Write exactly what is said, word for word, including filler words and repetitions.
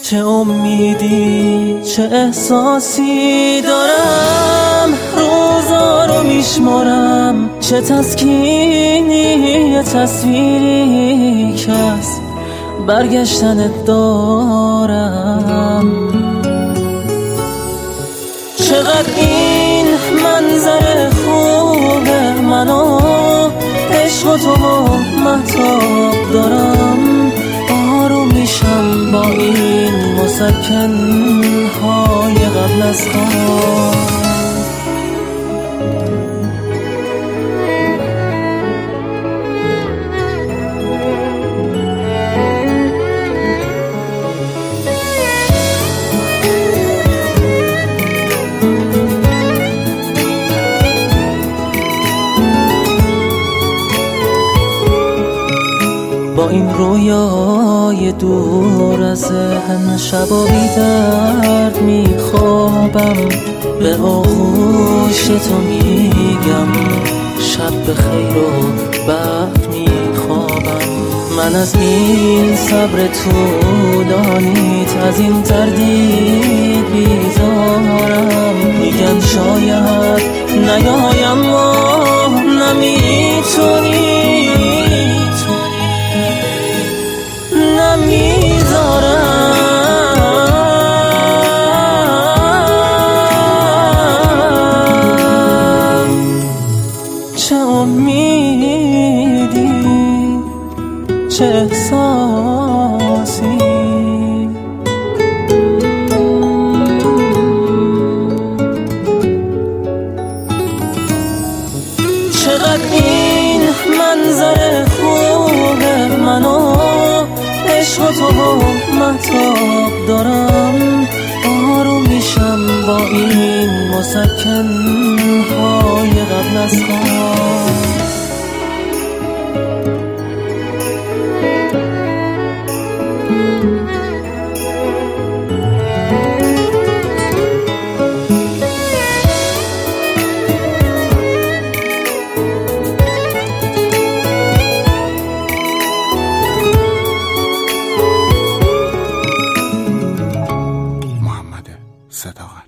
چه امیدی چه احساسی دارم، روزا رو میشمارم، چه تسکینی یه تصویری که از برگشتنت دارم. چقدر این منظر خوبه، منو عشق و تو مهتاب دارم، آروم میشم با این مسکن‌های قبل از خواب. با این رویای دور از ذهن شبا بی درد میخوابم، به آغوش تو میگم شب بخیر و بعد میخوابم. من از این صبر طولانیت، از این تردید بیزارم، میگن شاید نیایم و نمیتونی نمیذارم. چه امیدی چه احساسی، چقدر این منظر خوبه، منو عشق و تو مهتاب دارم، آروم میشم با این مسکن‌های قبل از خواب. صداقت